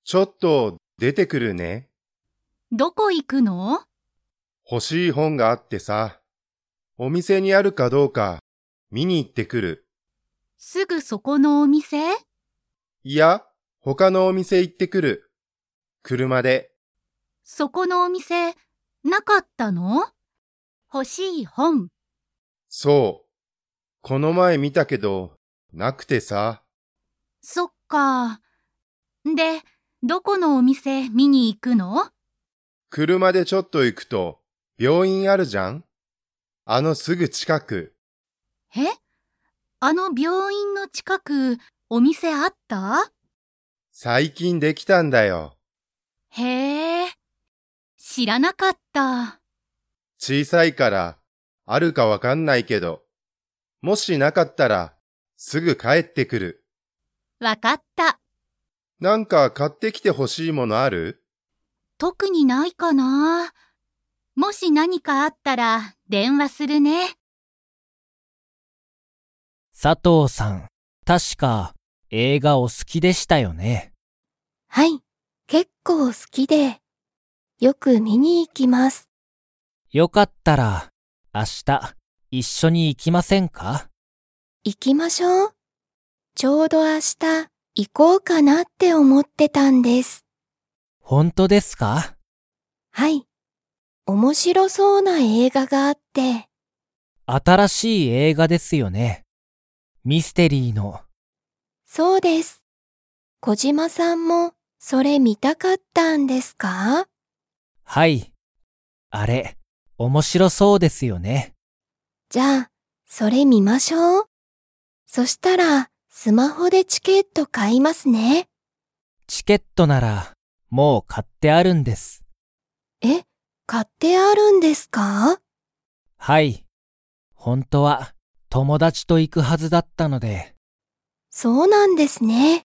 ちょっと出てくるね。 どこ行くの？ 欲しい本があってさ、お店にあるかどうか見に行ってくる。 すぐそこのお店？ いや、他のお店行ってくる。車で。 そこのお店、なかったの？欲しい本。 そう。この前見たけど、なくてさ。 そっか。で、どこのお店見に行くの？ 車でちょっと行くと、病院あるじゃん？あのすぐ近く。 え？あの病院の近く、お店あった？ 最近できたんだよ。 へえ、知らなかった。 小さいから、あるかわかんないけど、もしなかったら、すぐ帰ってくる。 わかった。 なんか買ってきてほしいものある？ 特にないかな。もし何かあったら電話するね。 佐藤さん、確か映画お好きでしたよね。 はい、結構好きで、よく見に行きます。 よかったら、明日、一緒に行きませんか？ 行きましょう。ちょうど明日行こうかなって思ってたんです。 本当ですか？ はい、面白そうな映画があって。 新しい映画ですよね。ミステリーの。 そうです。小島さんもそれ見たかったんですか？ はい。あれ、面白そうですよね。 じゃあ、それ見ましょう。そしたら、スマホでチケット買いますね。 チケットなら、もう買ってあるんです。 え、買ってあるんですか？ はい。本当は、友達と行くはずだったので。 そうなんですね。